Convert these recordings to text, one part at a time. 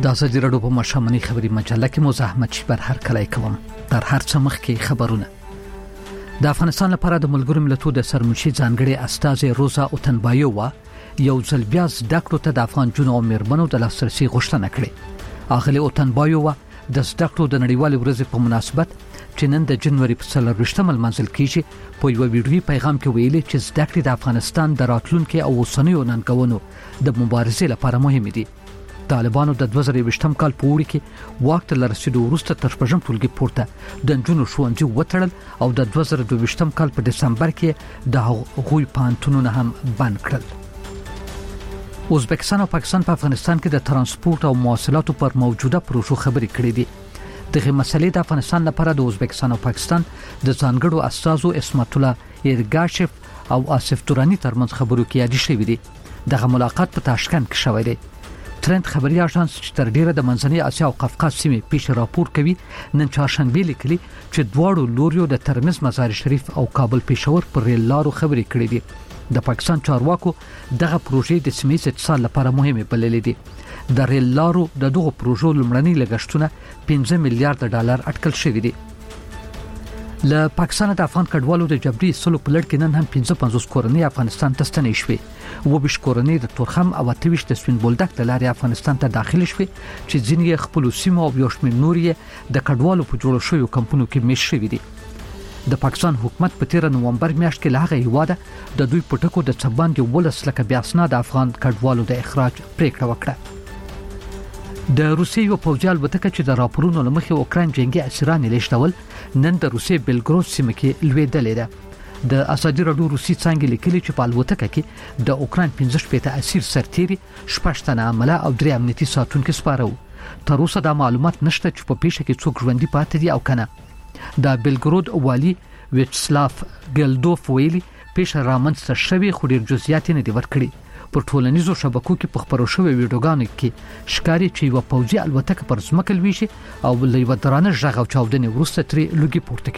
د ازادي راډیو په مشامنی خبري مجله کې مزاحمت شي بر هر کله کوم تر هر څه مخکې خبرونه. د افغانستان لپاره د ملګرو ملتونو د سرمشي ځانګړي استاذ روزا اوتنبایووا یو ځل بیا زده کړو ته د افغان جنو او مېرمنو د لاسرسي غوښتنه کړې. اغلی اوتنبایووا د زده کړو د نړیوال ورځې په مناسبت چې نن د جنوري په 24 منځل کېږي په یو ویډیوي پیغام کې ویلي چې زده کړې د افغانستان د راتلونکو او اوسنیو ننګونو د مبارزې لپاره مهمه دي. طالبانو د 2020 کال په وړ کې واک ته رسیدو وروسته تر شپږم ټولګي پورته د جنونو ښوونځي وټړل او د 2022 کال په دسمبر کې د هغوی پانتونونه هم بند کړل. ازبکستان او پاکستان په افغانستان کې د ترانسپورت او مواصلاتو پر موجوده پروژو خبرې کړې دي. دغه مسلې د افغانستان لپاره د ازبکستان او پاکستان د ځانګړو استازو اسمت الله ایرګاشف او آصف تورانی ترمنځ خبرو کې یاد شوې دي. دغه ملاقات په تاشکند کې شوی دی. ترند خبري اژانس چې تر ډیره د منځنۍ اسیا او قفقاز سیمې پیش راپور کوي نن چهارشنبه لیکلي چې دواړو لوريو د ترمز مزار شریف او کابل پېښور پر ریل لارو خبرې کړې دي. د پاکستان چارواکو دغه پروژې د سیمې اتصال لپاره مهمه بللې دي. د ریل لارو د دغه پروژو لمړنۍ لګښتونه 15 میلیارډ ډالر اټکل شوی دي. له پاکستان د افغان کډوالو د جبري سلو په لړ کې نن هم 55 کورنۍ افغانستان ته ستنې شوې. وبش کورنۍ د تورخم او 28 د سپین بولدک د لارې افغانستان ته داخل شوې چې ځینې خپل سیمه او یو شمېر نورې د کډوالو په جوړ شویو کمپونو کې میش شوې دي. د پاکستان حکومت په 13 نومبر میاشت کې لاغه یواده د دوی پټکو د څبان دی ولس لکه بیا اسناد افغان کډوالو د اخراج پریکړه وکړه. د روسیې یو پوځي الوتکه چې د راپورونو لمخې اوکراین جنگي اسیران لیږدول نن د روسیې بلګرود سیمه کې لویدلې ده. د ازادي راډیو روسي څنګه لیکلي چې په الوتکه کې د اوکراین 15 اسیر سرتيري شپږتنه عمله او درې امنیتي ساتونکو سپارو. تر اوسه دا معلومات نشته چې په پیښه کې څوک ژوندۍ پاتې دي او کنه. د بلګرود والی ویچسلاف ګلدوف ویلي پیښه رامنځته شوې خو ډېر جزئیات نه دي ورکړي. پر ټولنیزو شبکو کې په خبرو شوې ویډیوګانو کې ښکاري چې یو پوځي الوتکه پر ځمکه لويشي او لوی درانه ژغ او چاودنې ورسته ترې لوګي پورته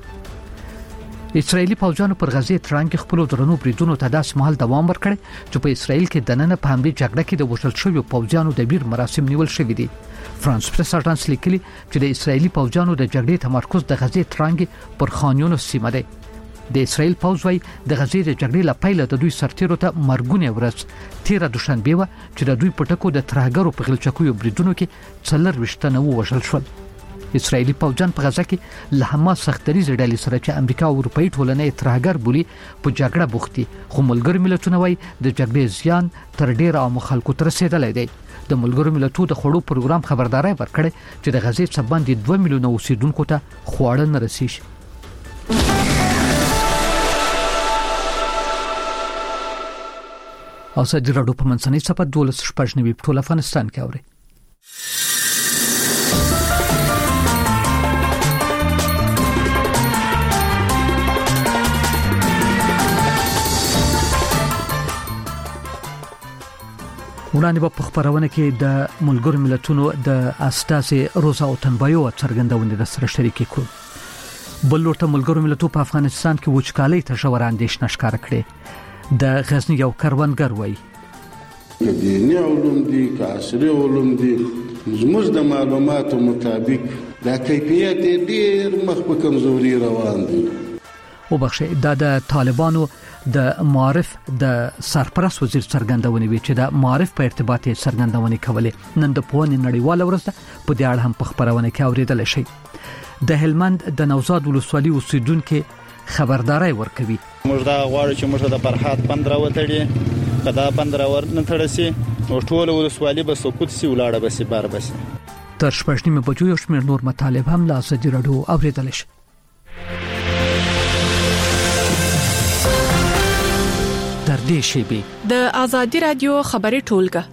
کیږي. اسرایلی پوځیانو پر غزې ترانګ خپل درنو بریدونو ته داس مهال دوام ورکړي چې په اسرایل کې د نن په همدې جګړه کې د وشل شویو پوځیانو د بیر مراسم نیول شوې دي. فرانس پریس اژانس لیکلي چې د اسرایلی پوځیانو د جګړې تمرکز د غزې ترانګ پر خانیونو سیمه ده. د اسرایل پوځ وايي د غزې د جګړې لپاره د دوی سرتیرو ته مرګونه ورځ 13 دوشنبه و چې د دوی پټکو د ترهګرو په غلچکو بریدونو کې 4 وشل شول. اسرایلی پوځان په غزه کې له حماس سختري زړالي سره چې امریکا او اروپאי ټولنې ترهګر بولی په جګړه بوختي خو ملګر ملتونه وايي د جګړې زیان تر ډیره عام خلکو تر رسیدلې دی. د ملګرو ملتونو د خړو پروګرام خبرداري ورکړي چې د غزې څخه باندې 2 میلیونه اوسیدونکو ته خواړه نه رسیږي. ازادي راډیو په منځنۍ صفحه 12 ټول افغانستان کې اوري. وړاندې په خبرونه کې د ملګرو ملتونو د استاذ روزا اوتنبایووا څرګندونه د سره شریک کړو. بل ورته ملګرو ملتونو په افغانستان کې وچکالۍ ته ژور اندېښنه ښکاره کړې. د غزنی یو کاروانګر وای دیني علوم دي عصري علوم دي زموږ د معلوماتو مطابق دا کیفیت ډیر مخ په کمزوري روان دي. وبخښه د طالبانو د معارف د سرپرست وزیر څرګندونه وی چې د معارف په ارتباط څرګندونه کولې نن د پوهنې نړیواله ورځ په دې اړه هم په خبرونه کې اوریدل شي. د هلمند د نوزاد ولسوالۍ اوسیدونکو خبرداري ورکوي. موږ دا غواړو چې موږ د فرحات بند راوتړي کدا بند راور نه تړسي او ټول ولسوالۍ به سقوط سي ولاړه بسي بار بسي. تر شپږنیمه بجو یو شمېر نور مطالب هم له ازادي راډیو اوریدل شي. تر دې شی د ازادي راډیو خبري ټولګه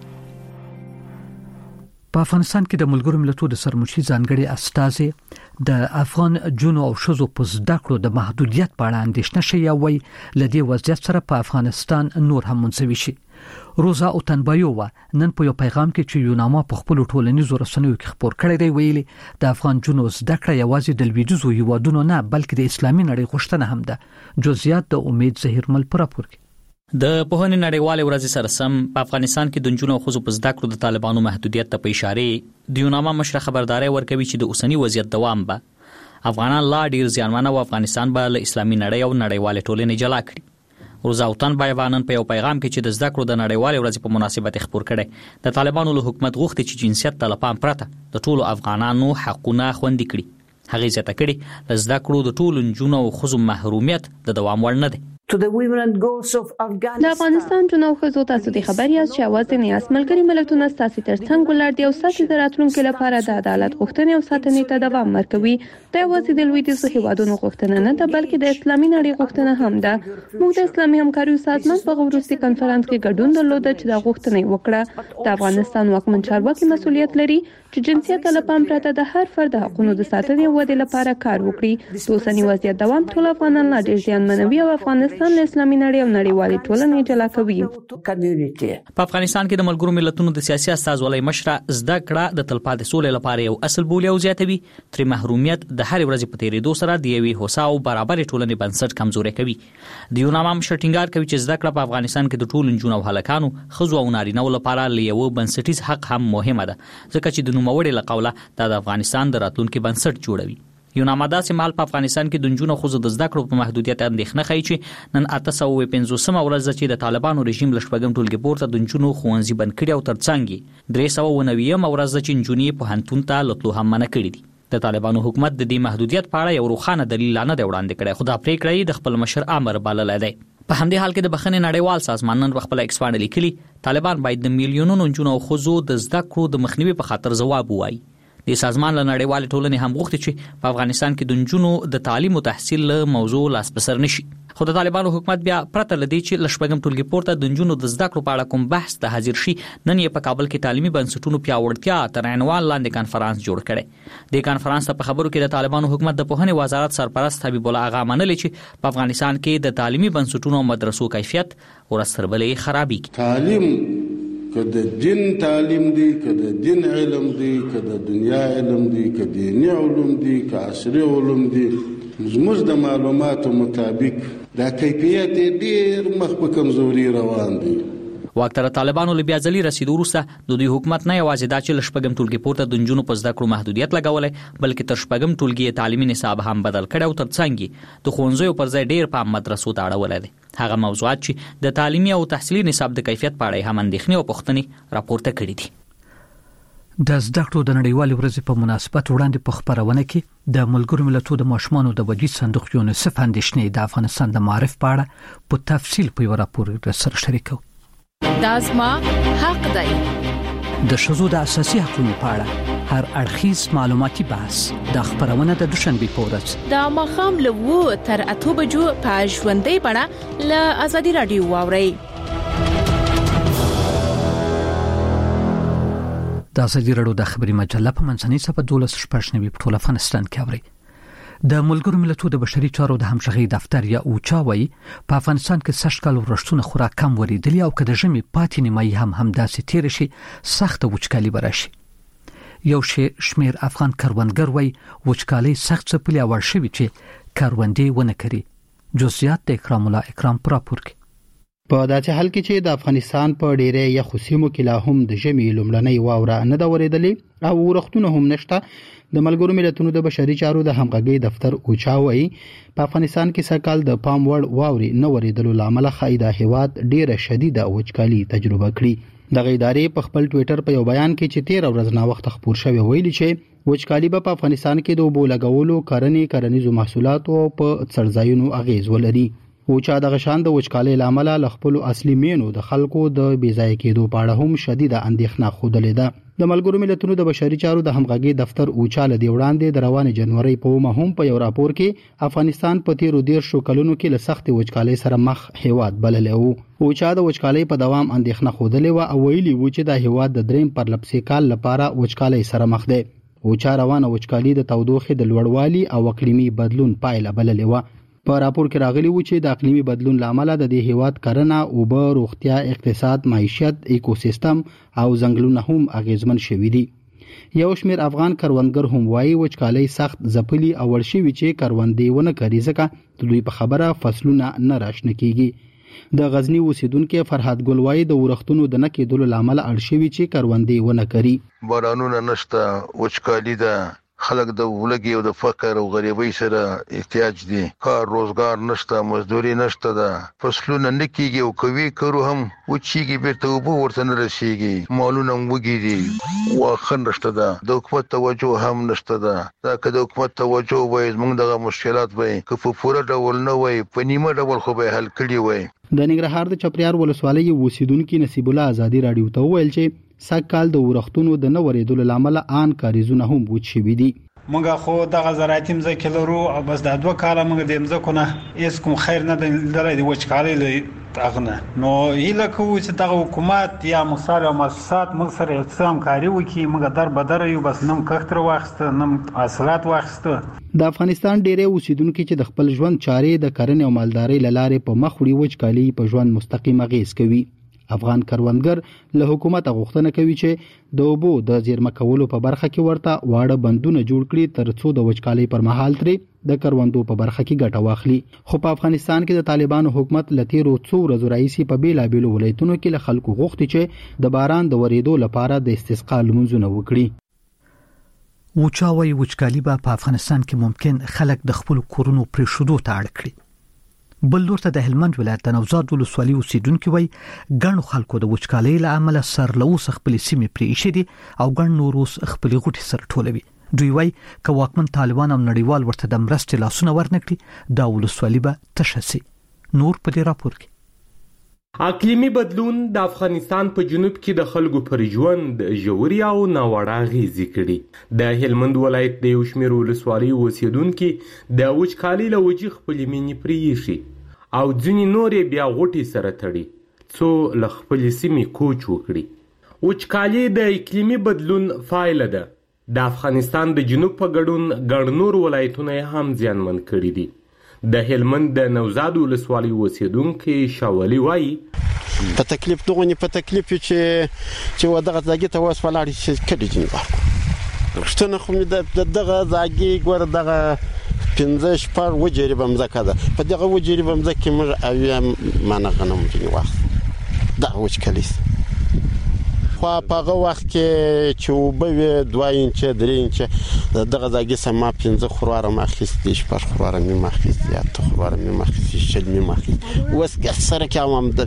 په افغانستان کې د ملګرو ملتونو د سرمشي ځانګړي استاذ د افغان جنو او شذو په زده کړو د محدودیت په اړه اندېښنه شوی وي لدی وضعیت سره په افغانستان نور هم منسوي شي. روزا اوتنبایووا نن په یو پیغام کې چې یوناما په خپل ټولنیزو رسنیو کې خبر کړی دی ویلي د افغان جنو زده کړه یوازې د لویدیځو هیوادونو نه بلکې د اسلامي نړۍ غوښتنه هم ده. جزئیات د امید زهیرمل پر راپور کې د پوهنې نړیوالې ورځې سره سم په افغانستان کې د نجونو او ښځو په زده کړو د طالبانو محدودیت ته په اشاره د یوناما مشر خبرداري ورکوي چې د اوسنی وضعیت دوام به افغانان لا ډیر زیانمن او افغانستان به له اسلامي نړۍ او نړیوالې ټولنې جلا کړي. روزاوطن بایوانن په یو پیغام کې چې د زده کړو د نړیوالې ورځې په مناسبت خبر کړي د طالبانو له حکومت غوښتي چې جنسیت ته له پام پرته د ټولو افغانانو حقونه خوندي کړي. هغه زیاته کړي د زده کړو د ټولو نجونو او ښځو محرومیت د دوام وړ نه دی. د افغانستان جنو ښځو تاسو د خبري از چې اواز نه اسملګری ملتونه ستاسو ترڅنګ ولر دی او ستاسو د راتلونکو لپاره د عدالت غوښتنې او ساتنې ته دوام ورکوي. د اواز د لویدیځو هیوادونو غوښتنه نه ده بلکې د اسلامي نړۍ غوښتنه هم ده. موږ د اسلامي همکارۍ سازمان په وروستي کانفرنس کې ګډون درلود چې د غوښتنې وکړه. د افغانستان واکمن چارواکي مسؤلیت لري چې جنسیت له پام پرته د هر فرد حقوقو د ساتنې او ودې لپاره کار وکړي. د اوسنی وضعیت دوام ټول افغانان لا ډیر زیانمنوي او افغانستان له اسلامي نړۍ او نړیوالې ټولنې جلا کوي. په افغانستان کې د ملګرو ملتونو د سیاسي استازولۍ مشره زده کړه د تلپاتې سولې لپاره یو اصل بولي او زیاتوي. تر محرومیت د هر ورځې په تیریدو سره د یوې هوسا او برابرې ټولنې بنسټ کمزوري کوي. د یوناما مشر ټینګار کوي چې زده کړه په افغانستان کې د ټولو نجونو او هلکانو ښځو او نارینه‌و لپاره یو بنسټیز حق هم مهمه ده ځکه چې د نوموړي له قوله د افغانستان د راتلونکي بنسټ جوړوي. یوناما داسې مال په افغانستان کې د نجونو ښځو د زده کړو په محدودیت اندېښنه ښیي چې نن 850 ورځ چې د طالبانو رژیم له شپږم ټولګي پورته د نجونو ښوونځي بند کړي او ترڅنګ 390 ورځ چې نجونې پوهنتون ته لتلو هم منع کړي دي. د طالبانو حکومت د دې محدودیت په اړه یو روښانه دلیل نه دی وړاندې کړی خو دا پریکړه د خپل مشر امر بللی دی. په همدې حال کې د بخښنې نړیوال سازمان نن خپل ایکس باندې لیکلي طالبان باید د میلیونونو نجونو او ښځو د زده کړو د مخنیوي په خاطر ځواب ووایي. د سازمان له نړیوال ټولنې هم غوښتي چې په افغانستان کې د نجونو د تعلیم او تحصیل له موضوع لاس بسر نشي. خو د طالبانو حکومت بیا پرته لدی چې له شپږم ټولګي پورته د نجونو د زده کړو په اړه کوم بحث ته حاضر شي نن یې په کابل کې تعلیمي بنسټونو پیاوړتیا تر عنوان لاندې کانفرنس جوړ کړي. د کانفرنس په خبرو کې د طالبانو حکومت د پوهنې وزارت سرپرست حبیب الله اغا منلي چې په افغانستان کې د تعلیمي بنسټونو او مدرسو کیفیت ورسربلې خرابېږي. تعلیم که د دین تعلیم دی که د دین علم دی که د دنیا علم دی که دینی علوم دی که عصري علوم دی زموږ د معلوماتو مطابق دا کیفیت ډیر مخ په کمزوري روان دی. واکتر طالبانو له بیا ځلې رسیدو وروسته د دوی حکومت نه یوازې دا چې له شپږم ټولګي پورته د نجونو په زده کړو محدودیت لګولی بلکې تر شپږم ټولګي تعلیمي نصاب هم بدل کړی او ترڅنګ د ښوونځیو پر ځای ډیر په مدرسو ته اړولی دی. هغه موضوعات چې د تعلیمي او تحصیلي نصاب د کیفیت په اړه هم اندېښنې او پوښتنې راپورته کړي دي. د زده کړو د نړیوالې ورځې په مناسبت وړاندې په خبرونه کې د ملګرو ملتونو د ماشومانو د وجود صندوق یونیسف اندېښنې د افغانستان د معرف په اړه په تفصیل په یو راپور سره شریکو. دا زما حق دی. د ښځو د اساسي حقوقو په اړه هر اړخیز معلوماتي بحث د خبرونه د دوشنبه په ورځ د ماښام له 2 تر 8 بجو په ژوندۍ بڼه له ازادي رادیو واورئ. د ازادي رادیو د خبري مجله په منځنۍ صفحه 12 په ټول افغانستان کې اوري. د ملګرو ملتونو د بشري چارو د همغږي دفتر یا اوچا وایي په افغانستان کې سږکال ورښتونه خورا کم وریدلي او که د ژمي پاتې نیمایي هم همداسې تیر شي سخت وچکالي براشي. یو شمیر افغان کروندګر وایي وچکالي سخت څپلي اور شوی چې کروندې ونه کړي. جزئیات د اکرام الله اکرام پر راپور کې. په داسې حال کې چې د افغانستان په ډیره یخو سیمو کې لا هم د ژمي لومړنۍ واوره نه ده ورېدلې او ورښتونه هم نشته. د ملګرو ملتونو د بشري چارو د همغږي دفتر اوچا وایي په افغانستان کې سږکال د پام وړ واورې نه ورېدلو لامل ښایي د هیواد ډیره شدیده وچکالي تجربه کړي. د ادارې په خپل ټوئیټر په یو بیان کې چې 13 ورځې نه وخت خبر شوی ویلي چې وچکالي په افغانستان کې د اوبو لګولو کرنیزو محصولاتو په څړځایونو اغیز ولري. اوچا د غشان د وچکالۍ لامل له خپل اصلي مینو د خلکو د بیځای کېدو په اړه هم شدیده اندېښنه خوده ده. د ملګرو ملتونو د بشري چارو د همغږي دفتر اوچا له دی وړاندې د روانې جنوري په هم په یو راپور کې افغانستان په 13 کلونو کې له سخت وچکالۍ سره مخ هیواد بللی وو. اوچا د وچکالۍ په دوام اندېښنه خوده و او ویلي و چې د هیواد د دریم پرلپسې کال لپاره وچکالۍ سره مخ دی. اوچا روانه وچکالي د تودوخې د لوړوالي او اقلیمي بدلون پایله بللی و. په راپور کې راغلی و چې د اقلیمي بدلون لامل د دې هیواد کرنه، اوبه، روغتیا، اقتصاد، معیشت، ایکوسیستم او ځنګلونه هم اغیزمن شوي دي. یو شمیر افغان کروندګر هم وایي وچکالۍ سخت ځپلي او ورشي چې کروندې ونه کړي ځکه د دوی په خبره فصلونه نه راشنه کیږي. د غزنی اوسیدونکو فرحات ګل وای د ورښتونو د نکیدلو لامل اړ شوی چې کروندې ونه کړي. بارانونه نشته، وچکالي ده، خلک د ولګي او د فقر او غریبۍ سره احتیاج دي، کار روزګار نشته، مزدوري نشته ده، فصلونه نکیږي او کوي کرو هم وچیږي، بیرته وبو ورته نه رسیږي، مالونه وګي دي، واخه نشته ده، د حکومت توجه هم نشته ده. دا که د حکومت توجه وای موږ دغه مشکلات به که په پوره ډول نه وای په نیمه ډول خو به حل کړي وای. د ننګرهار د چپریار ولسوالۍ اوسیدونکو نصیب الله آزادی رادیو ته ویل چې سږکال د ورښتونو د نه ورېدلو لامل ان کاریزونه هم وچ شوي دي. موږ خو دغه زراعتي مځکې لرو او بس د 2 کاله موږ د مځکو نه هیڅ کوم خیر نه لري د وچکالۍ له اغنه. نو هیله کوو چې دغه حکومت یا مختلف مؤسسات موږ سره اقسام کاری وکړي، موږ در بدر یو بس نم کښتر واخسته نم حاصلات واخسته. د افغانستان ډېری اوسیدونکو چې د خپل ژوند چارې د کرنې او مالدارۍ لارې په مخ وړي وچکالۍ په ژوند مستقیم اغیز کوي. افغان کروندګر له حکومت غوښتنه کوي چې د اوبو د زیرمه کولو په برخه کې ورته واړه بندونه جوړ کړي ترڅو د وچکالۍ پر مهال ترې د کروندو په برخه کې ګټه واخلي. خو په افغانستان کې د طالبانو حکومت لتیرو څو ورځو راځي په بیلابیلو ولایتونو کې له خلکو غوښتي چې د باران د ورېدو لپاره د استسقا لمونځونه وکړي. وچاوي وچکالي په افغانستان کې ممکن خلک د خپل کورونو پرې شودو ته اړ کړي. بل لورته د هلمند ولایت د نوزاد ولسوالۍ اوسیدونکو وای ګڼ خلکو د وچکالۍ له امله سرلوس خپل سیمې پرې ایښې دي او ګڼ نوروس خپل غوټي سره ټولوي. دوی وای ک واکمن طالبان او نړیوال ورته د مرستې لاسونه ورنکړي دا ولسوالۍ به تشسي. نور په دې راپور کې اقلیمی بدلون د افغانستان په جنوب کې د خلکو پر ژوند ژوري او ناوړه اغېزې کړي. د هلمند ولایت د یو شمېر ولسوالیو اوسیدونکي د وچکالۍ له وجې خپلې مینې پرې ایښي او ځینې نور یې بیا غوټې سره تړي څو له خپلې سیمې کوچ وکړي. وچکالي د اقلیمي بدلون پایله ده. د افغانستان د جنوب په ګډون ګڼ نور ولایتونه یې هم زیانمن کړي دي. د هلمند د نوزاد ولسوالۍ اوسیدونکي شاولي وایي په تکلیف چې ودغه ځاګي ته اوس ولاړ شي کډي جنګ شتنه خو مې دغه ځاګي ګور دغه 15 وجری بمځکه ده په دغه وجری بمځکه موږ اویا مانه غنم جنګ واخ دا وچکلیس خو په هغه وخت کې چې وبوي 2 انچه 3 انچه دغه ځاګي سما 15 خرواره ماخستې شپږ خرواره مې ماخستې یا ته خرواره مې ماخستې شل مې ماخستې وس کې سره کوم د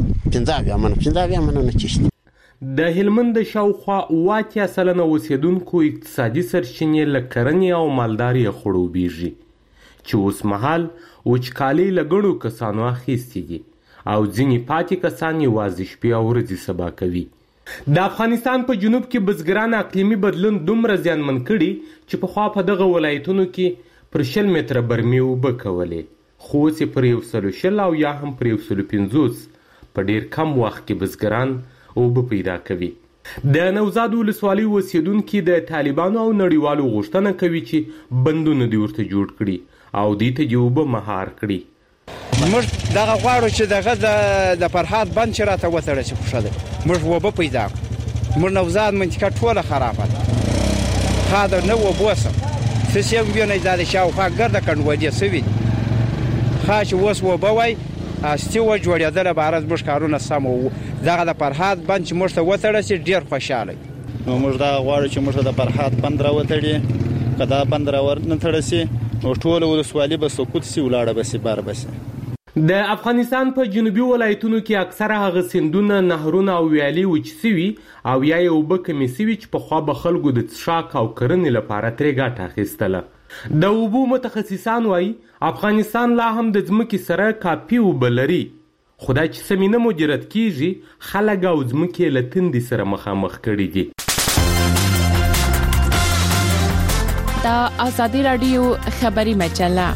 15 نه چشت. د هلمند شاوخوا 80% اوسیدونکو اقتصادي سرچینې له کرنې او مالدارۍ خړوبېږي چې اوس مهال وچکالۍ له ګڼو کسانو اخیستې دي او ځینې پاتې کسان یوازې شپې او ورځې سبا کوي. د افغانستان په جنوب کې بزګران اقلیمي بدلون دومره زیانمن کړي چې پخوا په دغه ولایتونو کې پر 100 متره برمې اوبه کولې خو اوس یې پر 120 او یا هم پر 150 په ډیر کم وخت کې بزګران اوبه پیدا کوي. د نوزاد ولسوالۍ اوسیدونکي د طالبانو او نړیوالو غوښتنه کوي چې بندونه دې ورته جوړ کړي او دې ته دې اوبه مهار کړي. موږ دغه غواړو چې دغه د فرحات بند چې راته وتړل شي خوښه ده. موږ وبه پیدا موږ نوزاد منطقه ټوله خرابه ده خاطر نه وبوسم څه یو ویني د شاوخوا ګرده کنډوډي سوي خاص وس وبه وای استي و جوړېدل بارز موږ کارونه سم وو دغه د فرحات بند چې موږ ته وتړل شي ډیر خوشاله. موږ دا غواړو چې موږ د فرحات بند راوتړي کدا بند راور نه تړسي نو ټول ولسوالۍ به سقوط سي ولاړه بسي بار بسي. د افغانستان په جنوبي ولایتونو کې اکثره هغه سیندونه نهرونه او ویالې وچ سوي او یا یې اوبه کمې سوي چې پخوا به خلکو د څښاک او کرنې لپاره ترې ګټه اخیستله. د اوبو متخصصان وایي افغانستان لا هم د ځمکې سره کافي اوبه لري خو دا چې سمې نه مدیریت کیږي خلک او ځمکې له تندې سره مخامخ کړي دي. دا آزادی رادیو خبری مجله.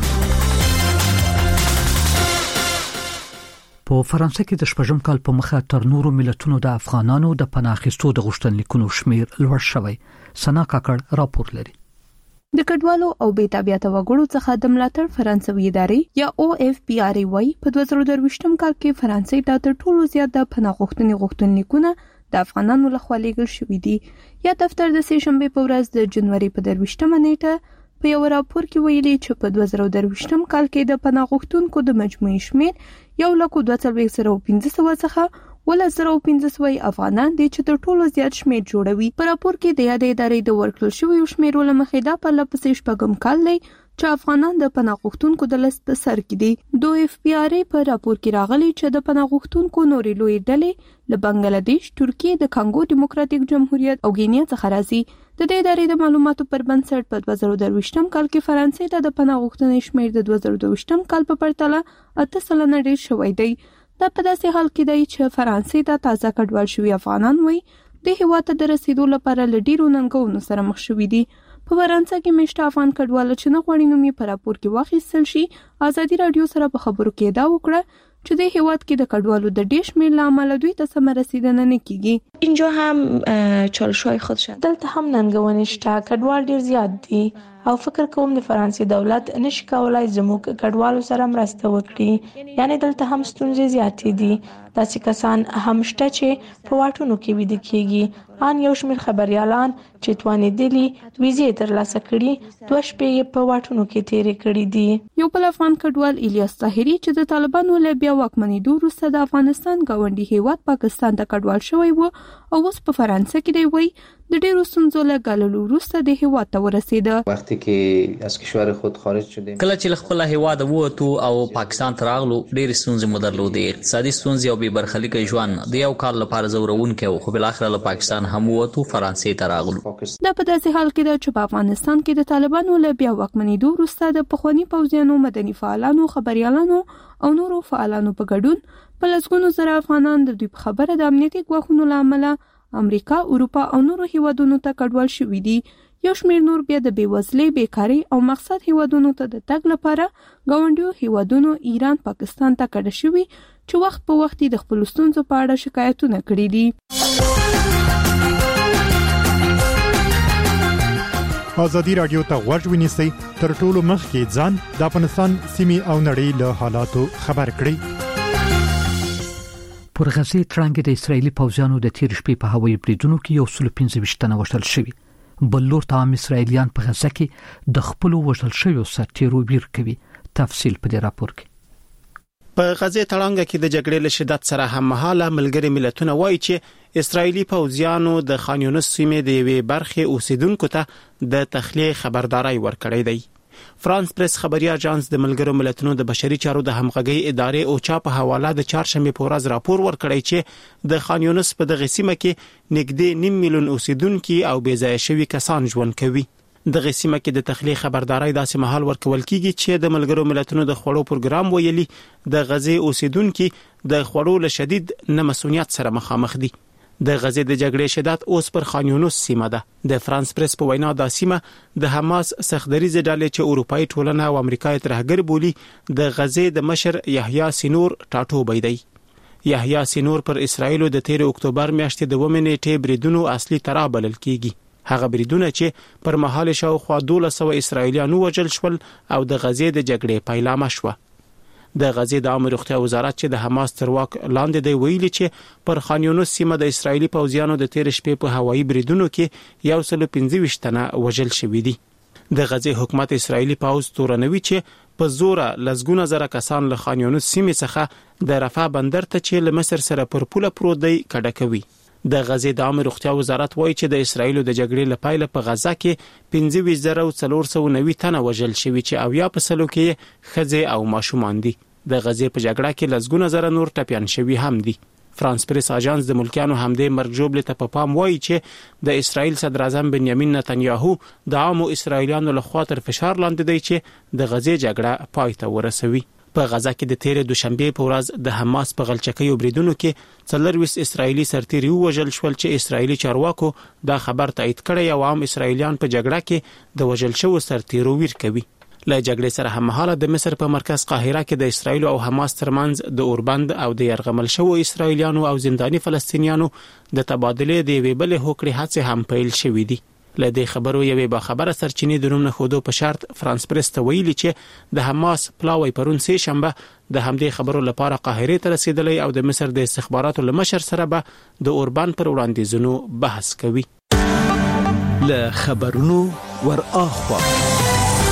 په فرانسه کې د شپږم کال په مخه تر نورو ملتونو د افغانانو د پناه اخیستو د غوښتنلیکونو شمیر لوړ شوی. سنا کاکړ راپور لري. د کډوالو او بې تابعیته وګړو څخه د ملاتړ فرانسوي ادارې یا OFPRA وايي په 2023م کال کې فرانسې ته تر ټولو زیات د پناه غوښتنلیکونه د افغانانو لخوا لیږل شوي دي. یا دفتر د سه شنبه په ورځ د جنوري په 23مه نیټه په یو راپور کې ویلي چې په 2023م کال کې د پناه غوښتونکو د مجموعي شمېر 1,42,1500 څخه 1,1500 افغانان دي چې تر ټولو زیات شمېر جوړوي. په راپور کې د یادې ادارې د ورکړل شویو شمیرو له مخې دا په لپسې شپږم کال دی چې افغانان د پناه غوښتونکو د لست په سر کې دي. د FPRA په راپور کې راغلي چې د پناه غوښتونکو نورې لوی ډلې له بنگلاديش، ترکیه، د کانګو ډیموکراتیک جمهوریت او ګینیا څخه راځي. د دې ادارې د معلوماتو پر بنسټ په 2023م کال کې فرانسې ته د پناه غوښتنې شمېر د 2022م کال په پرتله 8% ډېر شوی دی. دا په داسې حال کې دی چې فرانسې ته تازه کډوال شوي افغانان وایي د هېواد ته د رسیدو لپاره له ډېرو ننګونو سره مخ شوي دي. په فرانسه کې میشته افغان کډوال چې نه غواړي نوم یې په راپور کې واخیستل شي، ازادي راډیو سره په خبرو کې ادعا وکړه چې د هېواد کې د کډوالو د ډېر شمېر له امله دوی ته سمه رسیدنه نه کیږي. اینجا هم چالش‌های خودشن. دلته هم ننګونې شته، کډوال ډېر زیات دي او فکر کوم د فرانسې دولت نشي کولای زموږ کډوالو سره مرسته وکړي. یعنی دلته هم ستونزې زیاتې دي. داسې کسان هم شته چې په واټونو کې ویده کېږي. ان یو شمېر خبریالان چې توانېدلي ویزې ترلاسه کړي 2 شپې په واټونو کې تېرې کړې دي. یو بل افغان کډوال الیاس طاهري چې د طالبانو له بیا واکمنېدو وروسته د افغانستان ګاونډي هیواد پاکستان ته کډوال شوی و او اوس په فرانسه کې دی. وایي د ډېرو ستونزو له ګاللو وروسته د هیواد ته ورسېده. وختي کې از کشور خود خارج شدیم، کله چې خپل هیواد ووتو او پاکستان ته راغلو ډېرې ستونزې مو درلودې، اقتصادي ستونزې او بې برخلیکه ژوند د یو کال لپاره زورونکی و، خو بالاخره له پاکستان هم ووتو فرانسې ته راغلو. دا په داسې حال کې ده چې په افغانستان کې د طالبانو له بیا واکمنېدو وروسته د پخواني پوځیانو، مدني فعالانو، خبريالانو او نورو فعالانو په ګډون په لسګونو زره افغانان د دوی په خبره د امنیتي ګواښونو له امله امریکا، اروپا او نورو هیوادونو ته کډوال شوي دي. یو شمېر نور بیا د بېوزلۍ، بیکارۍ او مقصد هیوادونو ته د تګ لپاره ګاونډیو هیوادونو ایران، پاکستان ته کډه شوي چې وخت په وخت د خپل ستونزو په اړه شکایتونه کړي دي. ازادي راډیو ته غوږ ونیسئ، تر ټولو مخکې ځان د افغانستان سیمې او نړۍ له حالاتو خبر کړئ. پر غزې ترانګ د اسرایلی پوځیانو د تیر شپې په هوایي بریدونو کې 125 تنه وژل شوي. بل لور ته اسرایلیان په غزه کې د خپل وژل شویو سرتیرو ویر کوي. تفصیل په دې راپور کې. په غزې تړانګ کې د جګړې له شدت سره هم مهاله ملګری ملتونه وایي چې اسرایلی پوځیانو د خان یونس سیمې د یوې برخې اوسیدونکو ته د تخلیه خبرداري ورکړې دی. فرانس پریس خبري اژانس د ملګرو ملتونو د بشري چارو د همغږي ادارې اوچا په حواله د چهارشنبه په ورځ راپور ورکړی چې د خان یونس په دغه سیمه کې نږدې 9 میلیون اوسیدونکو او بې ځای شوي کسان ژوند کوي. دغه سیمه کې د تخلیه خبرداري داسې مهال ورکول کیږي چې د ملګرو ملتونو د خوړو پروګرام ویلي د غزې اوسیدونکو د خوړو له شدید نامسؤلیت سره مخامخ دي. د غزې د جګړې شدت اوس پر خان یونس سیمه ده. د فرانس پریس په وینا د سیمه د حماس سختدریزه ډلې چې اروپאי ټولنه او امریکایي ترهګر بولی د غزې د مشر یحیی سینور ټاټوبی دی. یحیی سینور پر اسرایل د 13 اکتوبر میاشتې د ومنېټې بریدونو اصلي ترا بلل کیږي. هغه بریدونه چې پر مهال شاوخوا 1200 اسرایلیانو وژل شول او د غزې د جګړې پیلامه شوه. د غزې د امر روغتیا وزارت چې د حماس تر واک لاندې دی ویلي چې پر خان یونس سیمه د اسرایلی پوځیانو د 13 شپې په هوایي بریدونو کې 125 تنه وژل شوي دي. د غزې حکومت اسرایلی پوځ تورنوي چې په زوره لزګونه زره کسان له خان یونس سیمې څخه د رفح بندر ته چې له مصر سره پر پوله پروت دی کډه کوي. د غزې د امر روغتیا وزارت وایي چې د اسرایل د جګړې لپاره په غزه کې 25490 تنه وژل شوي چې 70% کې ښځې او ماشومان دي. د غزې په جګړه کې لزګونه زره نور ټپيان شوي هم دي. فرانس پریس اژانس د ملکیانو همدې مرګ جوړ ته په پام وایي چې د اسرایل صدر اعظم بنیامین نتنیاهو د عامو اسرایلیانو لخوا تر فشار لاندې دی چې د غزې جګړه پای ته ورسوي. په غزه کې د 13 دوشنبه په ورځ د حماس په غلچکیو بریدونو کې 40 اسرایلی سرتیري وژل شول چې اسرایلی چارواکو دا خبر تایید کړی او عام اسرایلیان په جګړه کې د وژل شوو سرتیرو ویر کوي. له جګړې سره هم مهاله د مصر په مرکز قاهره کې د اسرایل او حماس ترمنځ د اوربند او د يرغمل شوو اسرایلیانو او زنداني فلسطینیانو د تبادله د ویبل هوکړې هڅه هم پیل شوې دي. لدې خبرو یوې با خبره سرچینې د نوم نه خودو په شرط فرانس پریس ته ویلي چې د حماس پلاوی پرون سه شنبه د همدې خبرو لپاره قاهره ته رسیدلی او د مصر د استخباراتو لمشر سره به د اوربان پر وړاندیزونو بحث کوي. له خبرونو ور اخوا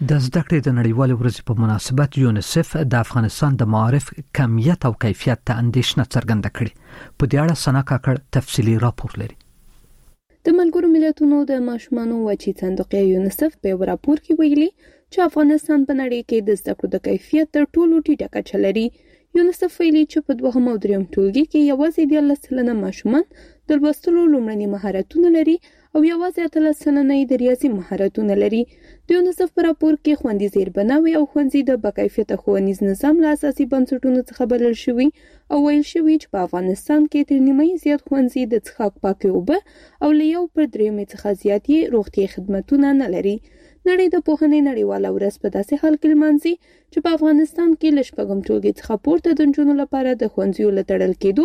د زده کړې د نړیوال ورځې په مناسبت یونیسف د افغانستان د معارف کمیت او کیفیت ته اندېښنه څرګنده کړې. په دې اړه سنا کاکړ تفصیلی راپور لري. د ملګرو ملتونو د ماشومانو وچی صندوق یونیسف په راپور کې ویلي چې افغانستان په نړۍ کې د زده کړو د کیفیت تر ټولو ټیټه کچه لري. یونیسف ویلي چې په 2 او 3 ټولګي کې یوازې 13% ماشومان د لوستلو لومړني مهارتونه لري او یوازې 13% د ریاضي مهارتونه لري. د یونیسف په راپور کې خوندي زیربناوي او خوندي د باکیفیته ښوونیز نظام له اساسي بنسټونو څخه بلل شوی او ویل شوی چې په افغانستان کې تر نیمه زیات خوندي د څښاک پاکي اوبه او له 1/3 څخه زیات روغتي خدماتونه نه لري. نړۍ د پوهنې نړیواله ورځ په داسې حال کې لمانځي چې په افغانستان کې له شپږم ټولګي څخه پورته د نجونو لپاره د ښوونځیو له تړل کېدو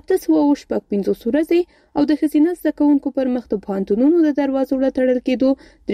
850 ورځې او د ښځینه زده کوونکو پر مخ د پوهنتونونو د دروازو له تړل کېدو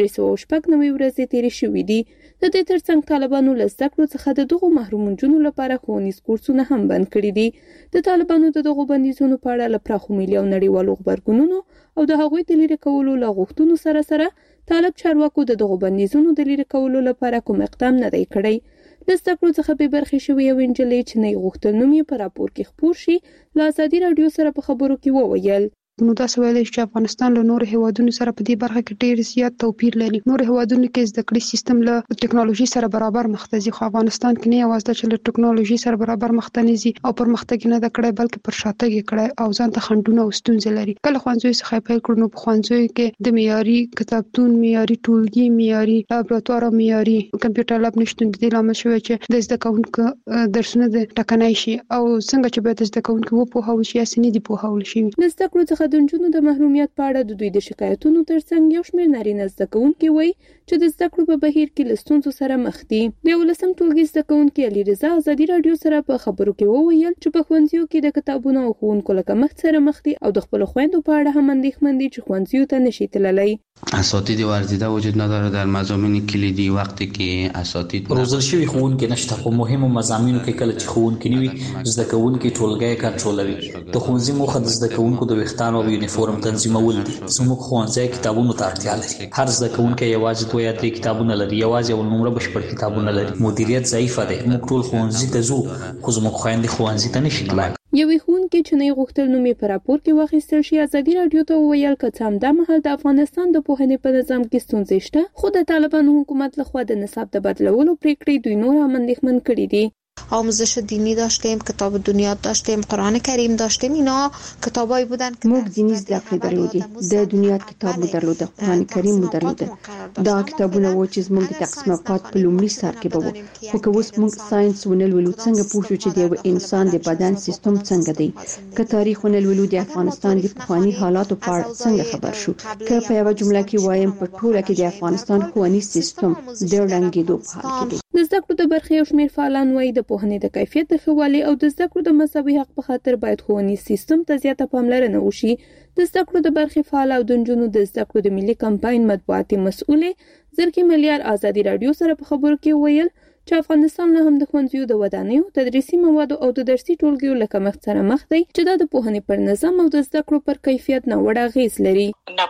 390 ورځې تېرې شوې دي. د دې ترڅنګ طالبانو له زده کړو څخه د دغو محروم نجونو لپاره ښوونیز کورسونه هم بند کړي دي. د طالبانو د دغو بندیزونو په اړه له پراخو ملي او نړیوالو غبرګونونو او د هغوی د لرې کولو له غوښتنو سره طالب چارواکو د دغو بندیزونو د لرې کولو لپاره کوم اقدام نه دی کړی. د زده کړو څخه بې برخې شوې یوې نجلۍ چې نه یې غوښتل نوم یې په راپور کې خپور شي له ازادي راډیو سره په خبرو کې وویل. نو دا سوال چې افغانستان له نور هیوادونو سره په دې برخه کې ډېر زیات توپیر لري. نور هیوادونو کې زده کړې سیستم له ټکنالوژي سره برابر مخ ته ځي، خو افغانستان کې نه یوازې چې له ټکنالوژي سره برابر مخ ته نه ځي او پرمختګ نه د کړای بلکې پر شاتګ یې کړای او ځان ته خنډونه او ستونزې لري. کله ښوونځیو څخه پیل کړو نو په ښوونځیو کې د معیاري کتابتون، معیاري ټولګي، معیاري لابراتوار او معیاري کمپیوټر لاب نشتون د دې لامل شوی چې د زده کوونکو درسونه د ټکنای شي او څنګه چې به د زده کوونکو وپوهول شي یا سنې دي پوهول شي. د زده کړو څخه د نجونو د محرومیت په اړه د دوی د شکایتونو ترڅنګ یو شمېر نارینه زده کوونکي وایي چې د زده کړو په بهیر کې له ستونزو سره مخ دي. د 11م ټولګي زده کوونکي علي رضا ازادي راډیو سره په خبرو کې وویل چې په ښوونځیو کې د کتابونو او ښوونکو له کمښت سره مخ دي او د خپلو خویندو په اړه هم اندېښمن دي چې ښوونځیو ته نشي تللی. اساتید ورزیده وجود نداره در مضامین کلیدی. وقتی که اساتید روزل شوی ښوونکي نشته په مهمو مضامینو کې کله چې ښوونکي نه وي زده کوونکي ټولګی کنټرولوي. د ښوونځي موخه د زده کوونکو د ویښتانو او یونیفورم تنظیمول دي. زموږ ښوونځی کتابونو ته اړتیا لري. هر زده کوونکی یوازې 2 یا 3 کتابونه لري، یوازې یو نمره بشپړ کتابونه لري. مدیریت ضعیفه دی. موږ ټول ښوونځي ته ځو خو زموږ خویندې ښوونځي ته نشي تللی. یوې ښوونکې چې نه یې غوښتل نوم یې په راپور کې واخیستل شي ازادي راډیو ته وویل که څه همدا مهال د افغانستان د پوهنې په نظام کې ستونزې شته، خو د طالبانو حکومت لخوا د نصاب د بدلولو پریکړې دوی نور هم اندېښمن کړي دي. آموزش دینی داشتیم، کتاب دنیا داشتیم، قرآن کریم داشتیم. اینا کتابایی بودن که موږ دینی زده کړې درلودې، د دنیا کتاب مو درلوده، قرآن کریم مو درلوده. دا کتابونه و چې زموږ د تقسیم اوقات په لومړي سر کې به وو، خو که اوس موږ ساينس ونه لولو څنګه پوه شو چې د یو انسان د بدن سیستم څنګه دی؟ که تاریخ ونه لولو د افغانستان د پخواني حالاتو په اړه څنګه خبر شو؟ که په یوه جمله کې وایم په ټوله کې د افغانستان ښوونیز سیستم د ړنګېدو په حال کې دی. د زده کړو د برخې یو شمېر فعالان وایي د پوهنې د کیفیت د ښه والي او د زده کړو د مساوي حق په خاطر باید ښوونیز سیستم ته زیاته پاملرنه وشي. د زده کړو د برخې فعال او د نجونو د زده کړو د ملي کمپاین مطبوعاتي مسؤلې زرکې ملیار ازادي راډیو سره په خبرو کې وویل چې افغانستان له هم د ښوونځیو د ودانیو، تدریسي موادو او د درسي ټولګیو له کمښت سره مخ دی چې دا د پوهنې پر نظام او د زده کړو پر کیفیت ناوړه اغېز لري.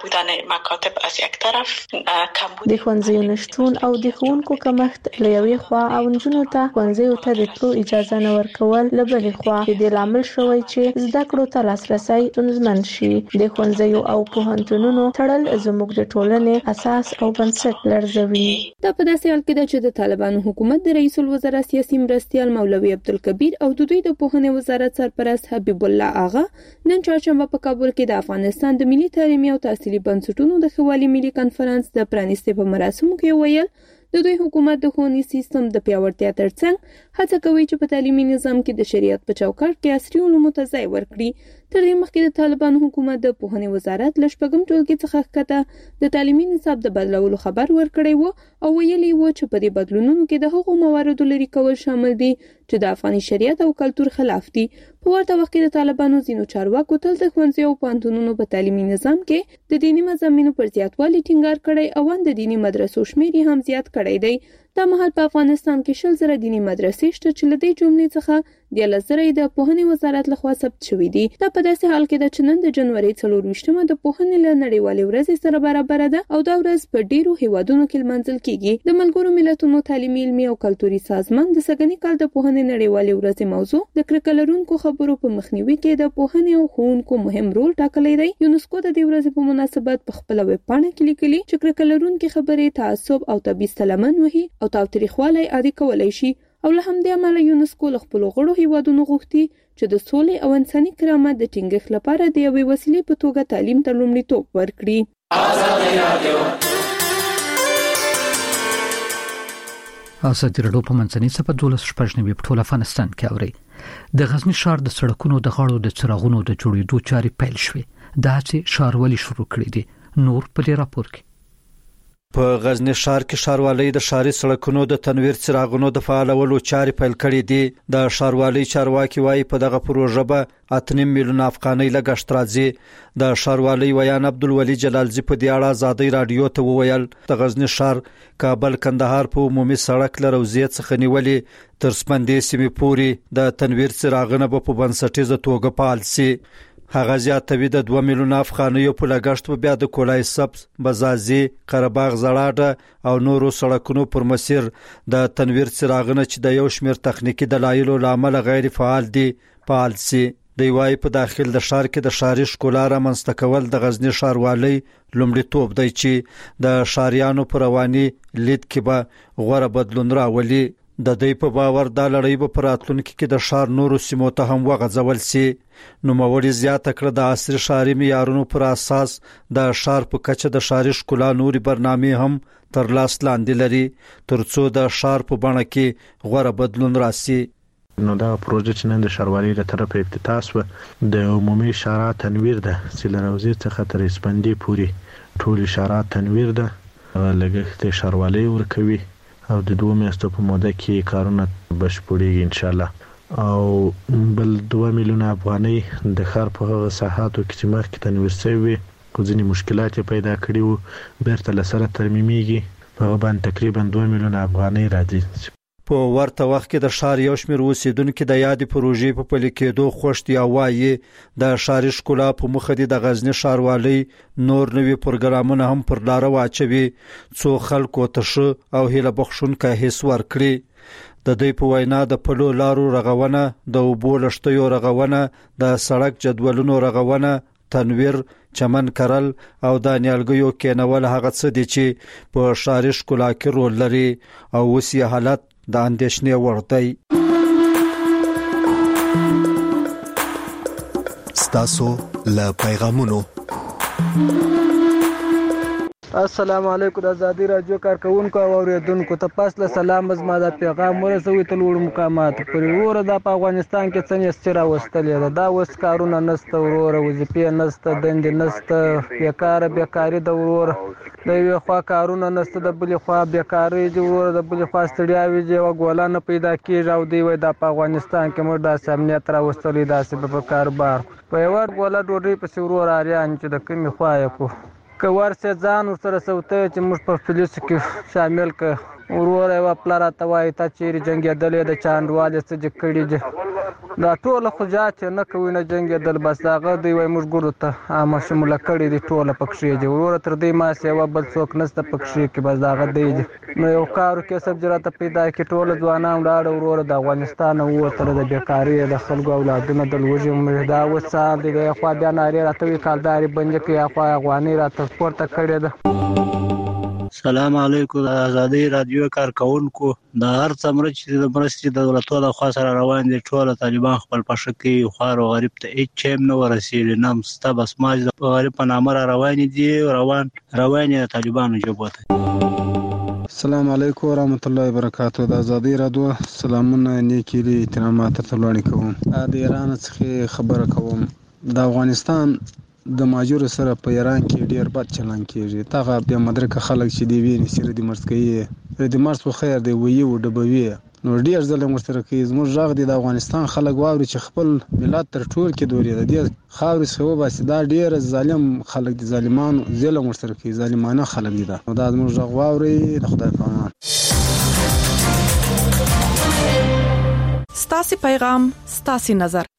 د ښوونځیو نشتون او د ښوونکو کمښت له یوې خوا او نجونو ته ښوونځیو ته د تلو اجازه نه ورکول له بلې خوا د دې لامل شوی چې زده کړو ته لاسرسی ستونزمن شي. د ښوونځیو او پوهنتونونو تړل زموږ د ټولنې اساس او بنسټ لړزوي. دا په داسې حال کې ده چې د طالبانو حکومت د رئیس الوزرا سیاسي مرستیال مولوي عبدالکبیر او د دوی د پوهنې وزارت سرپرست حبیب الله آغا نن چهارشنبه په کابل کې د افغانستان د ملي تعلیمي او تحصیلي بنسټونو د ښه والي ملي کنفرانس د پرانیستې په مراسمو کې ویل د دوی حکومت د ښوونیز سیستم د پیاوړتیا ترڅنګ هڅه کوي چې په تعلیمي نظام کې د شریعت په چوکاټ کې عصري علومو ته ځای ورکړي. تر دې مخکې د طالبانو حکومت د پوهنې وزارت له شپږم ټولګي څخه ښکته د تعلیمي نصاب د بدلولو خبر ورکړی و او ویلي و چې په دې بدلونونو کې د هغو مواردو لرې کول شامل دي چې د افغاني شریعت او کلتور خلاف دي. په ورته وخت کې د طالبانو ځینو چارواکو تل د ښوونځیو او پوهنتونونو په تعلیمي نظام کې د دیني مضامینو پر زیاتوالي ټینګار کړی او د دیني مدرسو شمېر هم زیات کړی دی. دا مهال په افغانستان کې 10,000 دینی مدرسې شته چې له دې جملې څخه 11,000 د پوهنې وزارت لخوا ثبت شوې دي. دا په داسې حال کې ده چې نن د جنوري 24مه د پوهنې له نړیوالې ورځې سره برابر ده او دا ورځ په ډیرو هیوادونو کې لمانځل کیږي. د ملګرو ملتونو تعلیمي، علمي او کلتوري سازمان د سږني کال د پوهنې نړیوالې ورځې موضوع د کرکه لرونکو خبرو په مخنیوي کې د پوهنې او ښوونکو مهم رول ټاکلی دی. یونسکو د دې ورځې په مناسبت په خپل ویب پاڼه کې لیکلي چې کرکه لرونکي خبرې تعصب او تبعیض ته لمن وهي او تاوتریخوالی عادي کولی شي. او له همدې امله یونسکو له خپلو غړو هیوادونو غوښتي چې د سولې او انساني کرامت د ټینګښت لپاره د یوې وسیلې په توګه تعلیم ته لومړیتوب ورکړي. ازادي راډیو په منځنۍ صفحه 12 په ټول افغانستان کې اوري. د غزنی ښار د سړکونو د غاړو د څراغونو د جوړېدو چارې پیل شوې. دا چې ښاروالي شروع کړې دي. نور په دې راپور کې په غزنی ښار کې ښاروالۍ د ښاري سړکونو د تنویر څراغونو د فعالولو چارې پیل کړې دي. د ښاروالۍ چارواکي وایي په دغه پروژه به 8 میلیون افغانۍ لګښت راځي. د ښاروالۍ ویان عبدالولي جلالزی په دې اړه ازادي رادیو ته وویل د غزنی ښار کابل کندهار په عمومي سړک له روضې څخه نیولې تر سپندې سیمې پورې د تنویر څراغونه به په بنسټیزه توګه فعال شي. هغه زیاتوي د 2 میلیون افغانیو په لګښت به بیا د کولای سبز، بزازي، قرهباغ زړاډه او نورو سړکونو پر مسیر د تنویر څراغونه چې د یو شمېر تخنیکی دلایلو لامل غیر فعال دي فعال شي. د وای په داخل د ښار کې د ښاري ښکلا رامنځته کول د غزنی ښاروالۍ لومړیتوب دی چې د ښاریانو پر رواني لید کې به غوره بدلون راولي. د دې په باور دا لړۍ به پر راتلونکي کې د ښار نورو سیمو ته هم وغځول شي. نوموړي زیاته کړه د عصري ښاري معیارونو پر اساس د ښار په کچه د ښاري ښکلا نوري برنامې هم تر لاس لاندې لري ترڅو د ښار په بڼه کې غوره بدلون راسي. نو دا پروژه چې نن د ښاروالۍ له طرفه افتتاح شوه د عمومي اشارات تنویر ده چې له روضې څخه تر سپندې پورې ټول اشارات تنویر ده. لګښت ښاروالۍ ورکوي او د 2 میاشتو په موده کې کارونه بشپړېږي ان شاء الله. او بل 2 میلیون افغانۍ د ښار په هغه ساحاتو کې چې مخکې تنویر شوی خو ځینې مشکلات پیدا کړي وو بیرته له سره ترمیمېږي. په هغه باندې تقریبا 2 میلیون افغانۍ راځي. په ورته وخت کې د ښار یو شمېر اوسیدونکو د یادې پروژې په پلي کېدو خوښ دي او وایي د ښاري ښکلا په مخه دي د غزنی ښاروالۍ نور نوي پروګرامونه هم پر لاره واچوي څو خلکو ته ښه او هیله بخښونکی حس ورکړي. د دوی په وینا د پلو لارو رغونه، د اوبو لښتیو رغونه، د سړک جدولونو رغونه، تنویر، چمن کرل او د نیالګیو کېنول هغه څه دي چې په ښاري ښکلا کې رول لري او اوس یې حالت د اندېښنې وړ دی. ستاسو له پیغامونو. السلام علیکم د ازادي رادیو کارکونکو او اوریدونکو ته پاسله سلام زما د پیغام ورسوي ته لوړ مقامات پرې وره د افغانستان کې څنګه ستira وستلې دا وس کارونه نسته وروره وظیفې نسته دندې نسته بیکاری د وروره د یو خوا کارونه نسته د بل خوا بیکاری د وروره د بل خوا ستړیاوي دی او ګولانه پیدا کیږي او دی وای د افغانستان کې موږ د امنیت را وستلې داسې په کاروبار په یو ور ګوله ډوډۍ په سورور اریان چې د کمی خوا یې کو کورسه ځان سره سوته چې موږ په پولیس کې شامل ک ورور یو پلار ته وای ته چیرې جنگیدلې د چاندوالې څخه کړي دي دا ټول خجات نه کوي نه جنگیدل بس هغه دی وای موږ ګورو ته عامه شمول کړي دي ټول پکښې دي ورور تر دې ما سیوا بل څوک نسته پکښې کې بس هغه دی نو یو کارو کې سب جراته پیدا کې ټول ځوانان لاړ ورور د افغانستان او تر د بیکاری د خلکو اولادونو د لوجي مهدا وسام دی خو بیا ناری راته کالداري بنځ کې خو افغاني راته سپورت کړي ده. سلام علیکم د ازادي رادیو کارکونکو د هر څمره چې د مرستې د دولتونو د خوا سره روان دي ټول طالبان خپل پښه کې خوار او غریب ته هیڅ چیم نه ورسېږي نام ستا بس ماج د غریب په نامه روان دي روان د طالبانو جوبته. السلام علیکم ورحمت الله وبرکاته د ازادي رادیو سلامونه نیکی لري احترامات ته وړاندې کوم. د ایران څخه خبره کوم د افغانستان د ماجور سره په ایران کې ډیر بد چلن کیږي تاغه بیا مدرک خلک چې دی ویني سره د مرز کوي د مرز په خیر دی وی او ډبوي نو ډیر ظلم ورسره کوي زموږ ژغ دی د افغانستان خلک واوري چې خپل ملت تر ټول کې دوري د دې خاورې سو بس دا ډیر ظالم خلک دي ظالمانو ظلم ورسره کوي ظالمانه خلک دي دا زموږ ژغ واوري د خدای په امان. ستاسو پیغام ستاسو نظر